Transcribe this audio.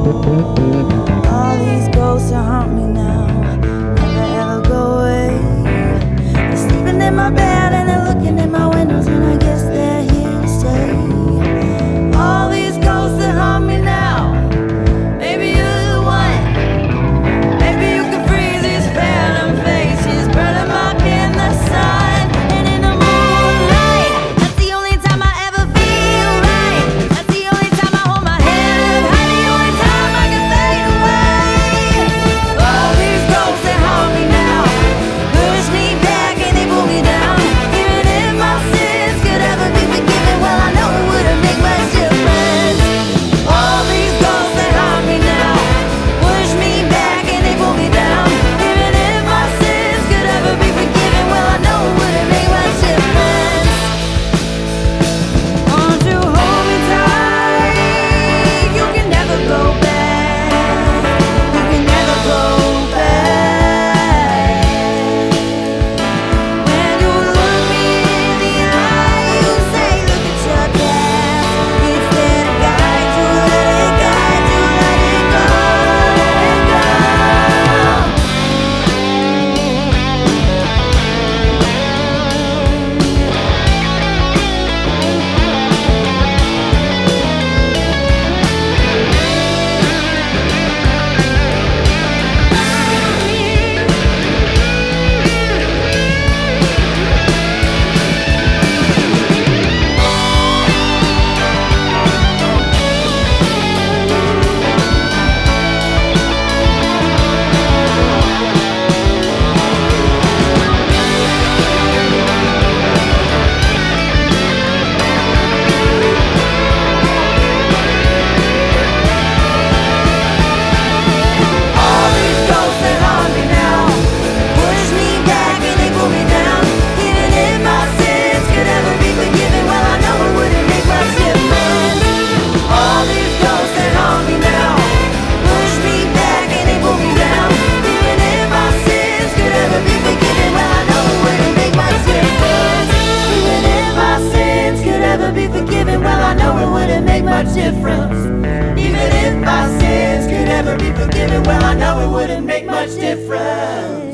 All these ghosts that haunt me now never ever go away. They're sleeping in my bed and they're looking in my windows, and I guess they're here to stay. All these ghosts that haunt me now, maybe you're the one. Maybe you can freeze these phantom faces, burn them up in the sun and in the moonlight. That's the only time I ever feel right. That's the only time I hold my head high. The only time I can fade away. All these ghosts that haunt me now push me back and they pull me down. Even if my sins could ever be forgiven, well, I know it wouldn't make much difference. All these ghosts that haunt me now push me back and they pull me down. Even if my sins could ever be forgiven, well, I know it wouldn't make much difference. Won't you hold me tight? You can never go back. You can never go back. When you look me in the eye, you say, look at your past. It's there to guide you, let it guide you, let it go, let it go. All these ghosts that haunt me now push me back and they pull me down. Even if my sins could ever be forgiven, well, I know it wouldn't make much difference. All these ghosts that haunt me now push me back and they pull me down. Even if my sins could ever be forgiven, well, I know it wouldn't make much difference. Even if my sins could ever be forgiven, well, I know it wouldn't make much difference. Even if my sins could ever be forgiven, well, I know it wouldn't make much difference.